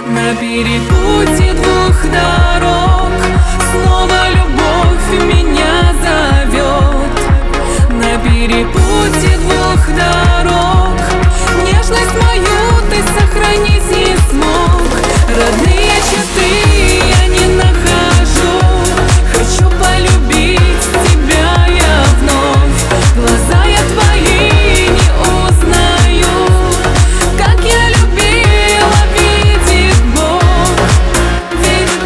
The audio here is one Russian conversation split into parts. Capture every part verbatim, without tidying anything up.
На перепутье двух дорог снова любовь меня зовет. На перепутье двух дорог нежность мою ты сохранить не смог. Родные черты я не нахожу, хочу полюбить тебя я вновь. Глаза я твои не узнаю, как я любила, видит Бог, видит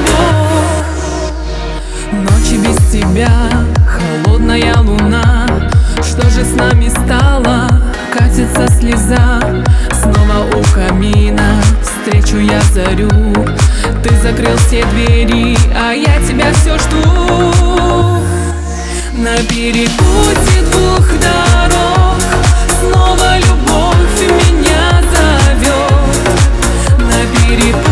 Бог. Ночи без тебя, холодная луна, что же с нами стало? Катится слеза, снова у камина встречу я зарю. Ты закрыл все двери, а я тебя все жду. На перепутье двух дорог снова любовь меня зовет. На перепутье